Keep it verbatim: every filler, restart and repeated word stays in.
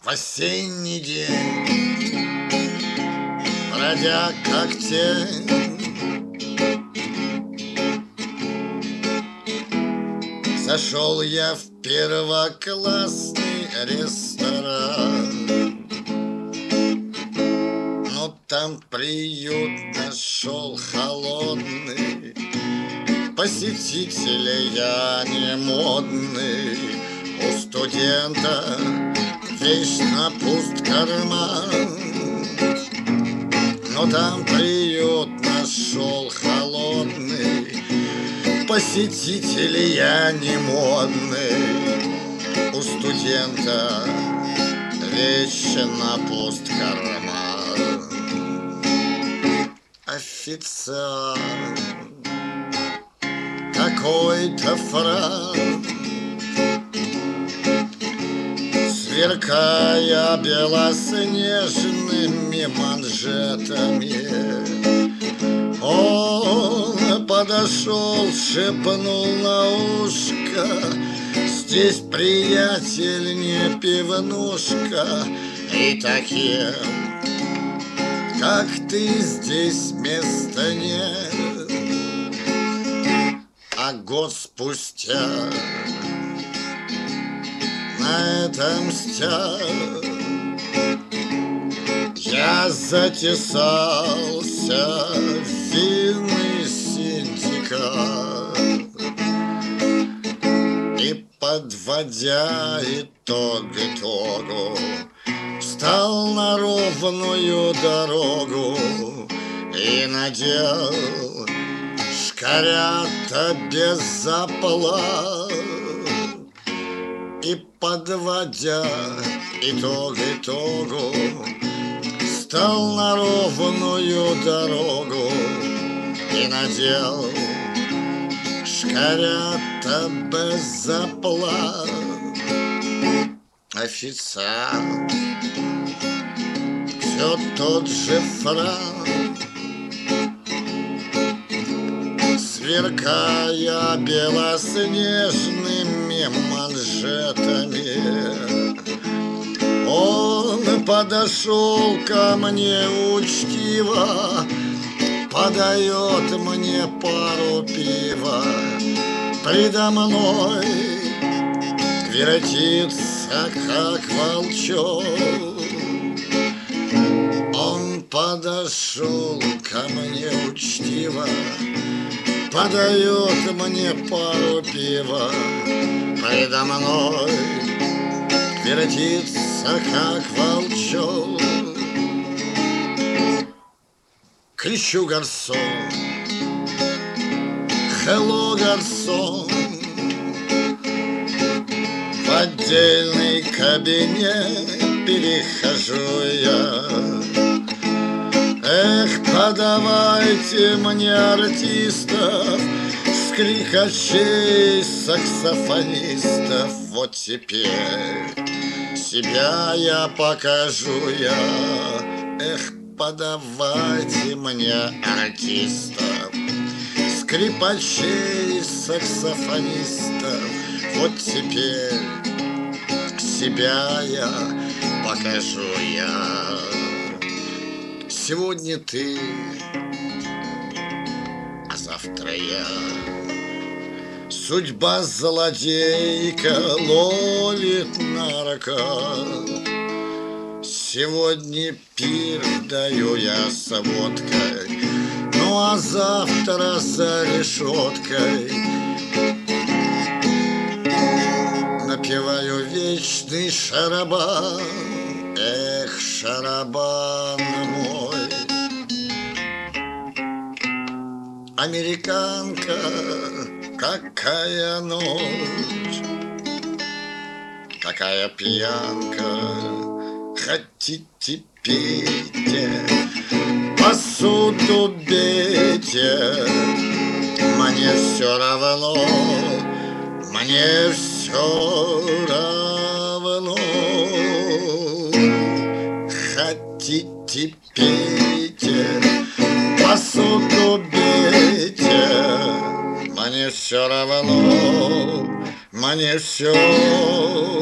В осенний день, бродя как тень, зашел я в первоклассный ресторан. Но там приют нашел холодный, посетителей я не модный. У студента вечно пуст карман, но там приют нашел холодный, посетителей я не модный. У студента вечно пуст карман. Официант какой-то франк, сверкая белоснежными манжетами, он подошел, шепнул на ушко: здесь, приятель, не пивнушка, и таким, как ты, здесь места нет. А год спустя на этом мстя я затесался в винный синдикат. И, подводя итог итогу, встал на ровную дорогу и надел шкарята без заплат. И, подводя итог итогу, встал на ровную дорогу и надел шкарята без заплат. Официант все тот же франк, сверкая белоснежными манжетами, он подошел ко мне учтиво, подает мне пару пива. Предо мной вертится, как волчок. Он подошел ко мне учтиво, подает мне пару пива. Предо мной вертится, как волчок. Кричу: гарсон! Hello, гарсон! В отдельный кабинет перехожу я. Эх, подавайте мне артистов, скрипачей, саксофонистов. Вот теперь себя я покажу я. Эх, подавайте мне артистов, скрипачей, саксофонистов. Вот теперь себя я покажу я. Сегодня ты, а завтра я. Судьба злодейка ловит нарко. Сегодня пир даю я с водкой, ну а завтра за решеткой напеваю вечный шарабан. Эх, шарабан мой. Американка, какая ночь, какая пьянка. Хотите, пейте, посуду бейте, мне все равно, мне все равно. Хотите, пейте, посуду бейте, мне все равно, мне все